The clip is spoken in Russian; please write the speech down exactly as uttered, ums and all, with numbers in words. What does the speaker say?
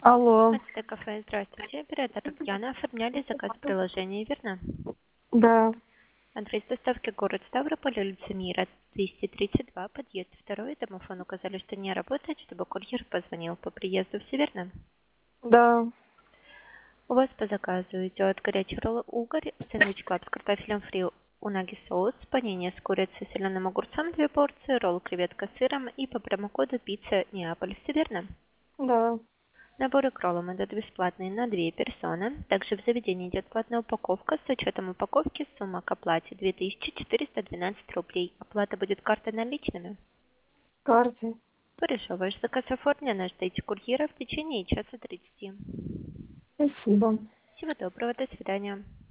Алло. Это кафе. Здравствуйте. Оператор Татьяна. Оформляли заказ в приложении, верно? Да. Адрес доставки город Ставрополь, улица Мира, двести тридцать два, подъезд второй. Домофон указали, что не работает, чтобы курьер позвонил по приезду. Все верно? Да. У вас по заказу идет горячий ролл угорь, сэндвич клаб с картофелем фри, унаги соус, панини с курицей, соленым огурцом две порции, ролл креветка с сыром и по промокоду пицца Неаполь. Все верно? Да. Наборы к роллам идут бесплатные на две персоны. Также в заведении идет платная упаковка. С учетом упаковки сумма к оплате две тысячи четыреста двенадцать рублей. Оплата будет картой наличными. Карты. Хорошо, ваш заказ оформлен. Ждите курьера в течение часа тридцати. Спасибо. Всего доброго, до свидания.